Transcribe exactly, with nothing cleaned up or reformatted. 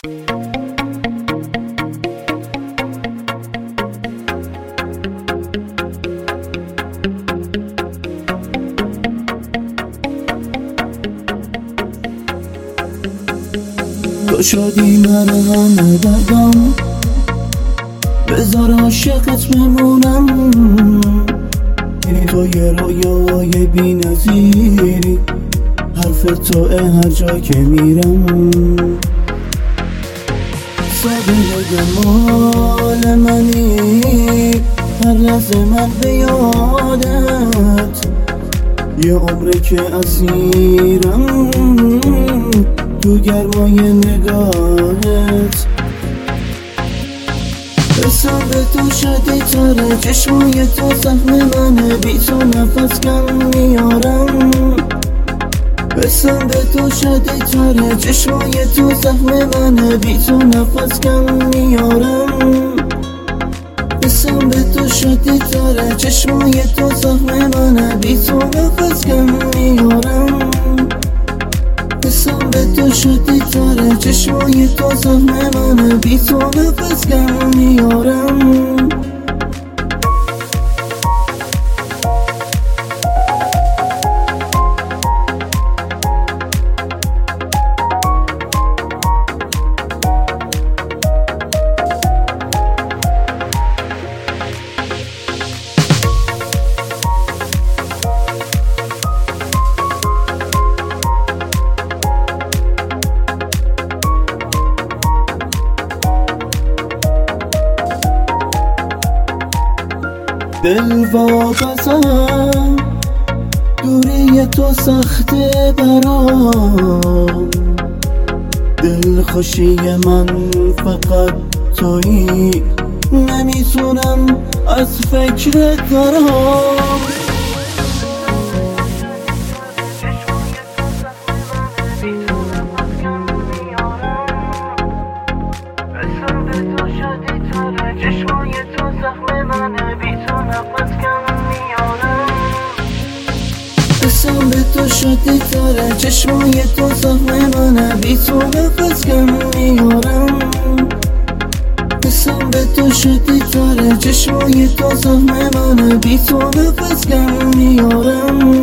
تو شدی من همه دردم، بذار عاشقت بمونم. تو یه رویای بی نظیری، حرف توه هر جا که میرم. سابقه مال منی، هر لحظه من به یادت. یه عمره که اسیرم تو گرمای نگاهت. حسم به تو شدی تره، چشمای تو زخم منه، بی تو نفس کم میارم. حسم به تو شدی تره، چشمای تو زخم منه، بی تو نفس کم میارم. حسم به تو شدی تره، چشمای تو زخم منه، بی تو نفس کم میارم. حسم به تو شدی تره، چشمای تو زخم منه، بی تو نفس کم میارم. دل واپسم، دوری تو سخته برام. دل خوشی من فقط تویی، نمیتونم از فکرت برام. چشمای تو زخم منه، بی تو نفس کم میارم. حسم به تو شدی تره، چشمای تو زخم منه، بی تو نفس کم میارم. حسم به تو شدی تره، چشمای تو زخم منه، بی تو نفس کم میارم.